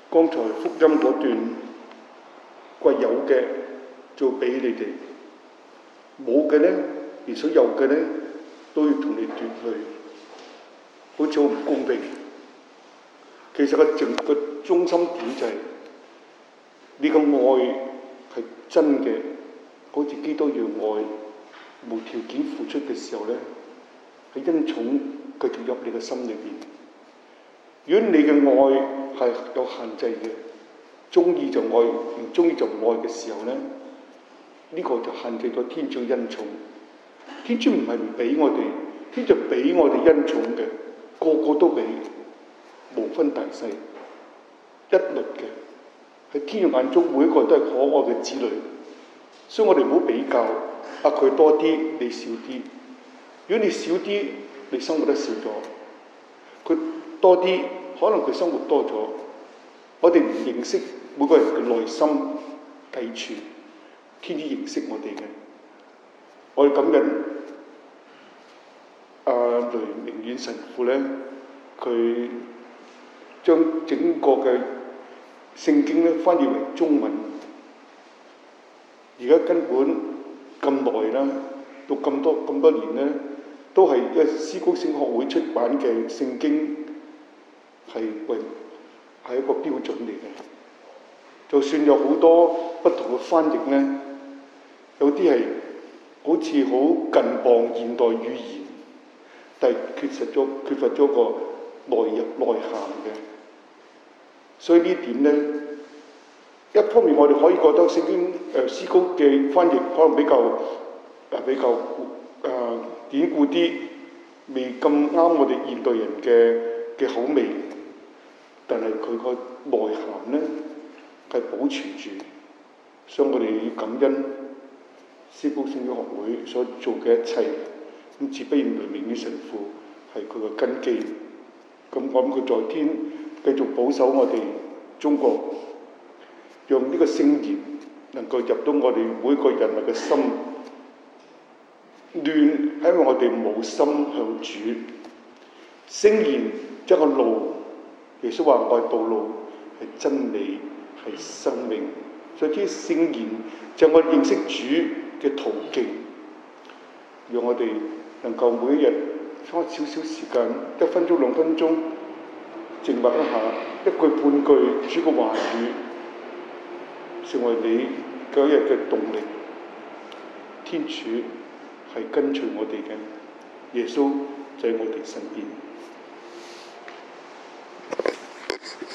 剛才福音嗰段，佢話有嘅就俾你哋，冇嘅呢，而所有嘅呢，都要同你奪去，好似好唔公平。其實個中心點就係你個愛係真嘅，好似基督要愛無條件付出嘅時候呢，係恩寵繼續入你嘅心裏邊。如果你嘅愛係有限制嘅，中意就愛，唔中意就唔愛嘅時候呢，呢個就限制咗天主嘅恩寵。天主唔係唔俾我哋，天主俾我哋恩寵嘅，個個都俾，無分大細，一律嘅。喺天主眼中，每一個都係可愛嘅子女，所以我哋唔好比較，佢多啲，你少啲。如果你少啲，你生活得少咗；佢多啲，可能佢生活多咗。我哋唔認識每個人嘅內心計算，天主認識我哋嘅。我哋感恩雷明遠神父咧，佢將整個嘅聖經咧翻譯為中文。而家根本咁耐啦，到咁多年咧，都係因為思高聖學會出版嘅聖經係一個標準嚟嘅。就算有好多不同嘅翻譯咧，有啲係好似好近傍現代語言，但係缺乏咗個內涵嘅。所以呢點咧，一方面我哋可以覺得聖經思高嘅翻譯可能比較典故啲，未咁啱我哋現代人嘅口味，但係佢個內涵咧係保存住，所以我哋要感恩思高聖經學會所做嘅一切。咁自不然雷明遠神父係佢個根基。咁我諗佢在天繼續保守我哋中國，讓呢個聖言能夠入到我哋每個人類嘅心。亂係因為我哋冇心向主。聖言即係個路，耶穌話我係道路，係真理，係生命。所以啲聖言就係我哋認識主嘅途徑，讓我哋能夠每一日花少少時間，1分鐘2分鐘，靜默一下，一句半句主嘅話語，成為你嗰日嘅動力。天主係跟隨我哋嘅，耶穌就喺我哋身邊。